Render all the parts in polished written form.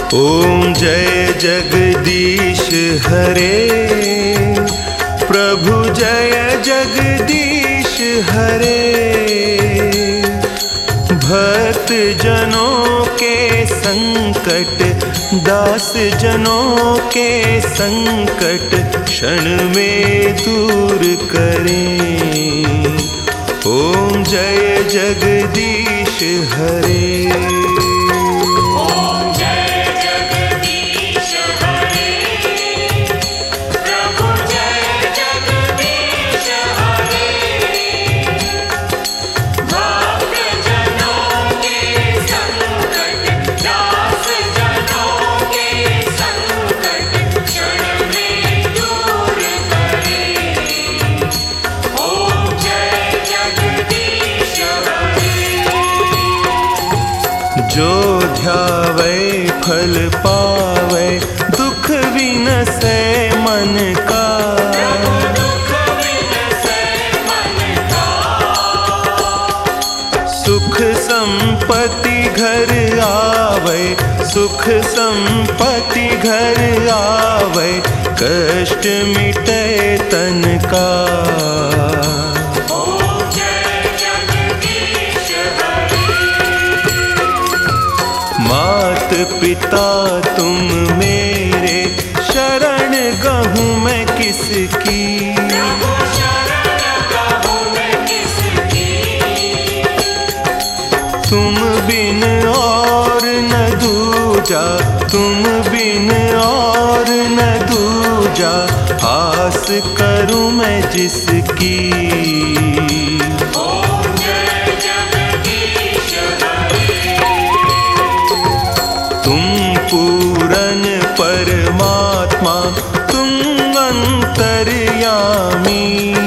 ओम जय जगदीश हरे, प्रभु जय जगदीश हरे। भक्त जनों के संकट, दास जनों के संकट क्षण में दूर करें। ओम जय जगदीश हरे। जो ध्यावे फल पावे, दुख विनसे मन का। सुख संपत्ति घर आवे, सुख संपत्ति घर आवे, कष्ट मिटे तन का। मात पिता तुम मेरे, शरण गहूँ मैं किसकी। तुम बिन और न दूजा, तुम बिन और न दूजा, आस करूँ मैं जिसकी। पूरन परमात्मा तुम अंतर्यामी।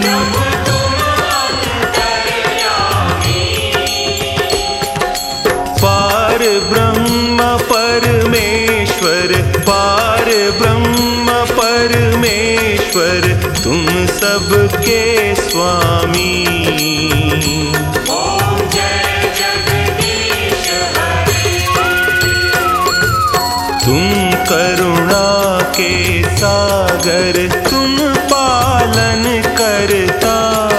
पार ब्रह्म परमेश्वर, पार ब्रह्म परमेश्वर, तुम सबके स्वामी। तुम करुणा के सागर, तुम पालन करता।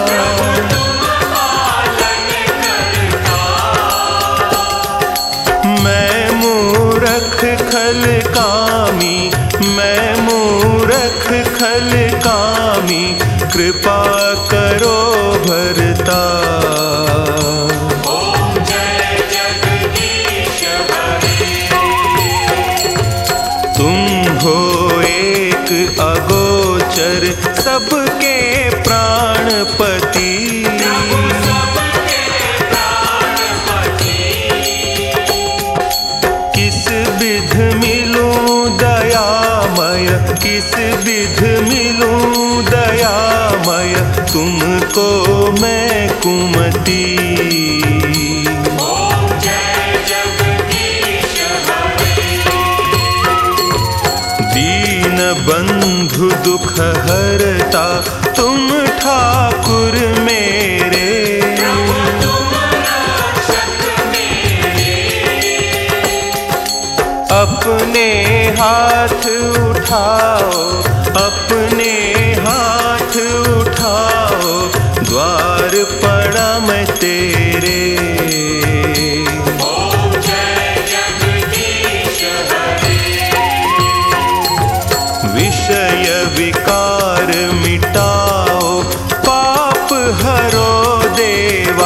मैं मूर्ख खल कामी, मैं मूर्ख खल कामी, कृपा करो भरता। अगोचर सबके प्राणपति, किस विध मिलूं दयामय, किस विध मिलूं दयामय, तुमको मैं कुमति। बंधु दुख हरता तुम ठाकुर मेरे। अपने हाथ उठाओ, अपने हाथ उठाओ, द्वार पड़ा मैं तेरे। विषय विकार मिटाओ, पाप हरो देवा।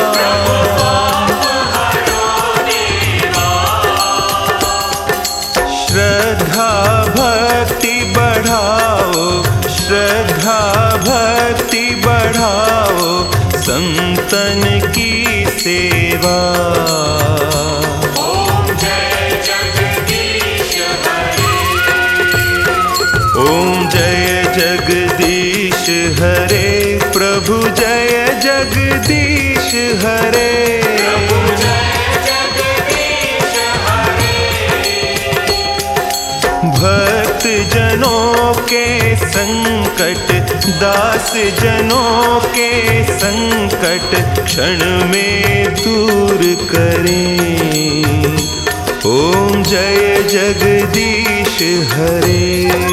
श्रद्धा भक्ति बढ़ाओ, श्रद्धा भक्ति बढ़ाओ, संतन की सेवा। ओम जय जगदीश हरे, प्रभु जय जगदीश हरे। भक्त जनों के संकट, दास जनों के संकट क्षण में दूर करें। ओम जय जगदीश हरे।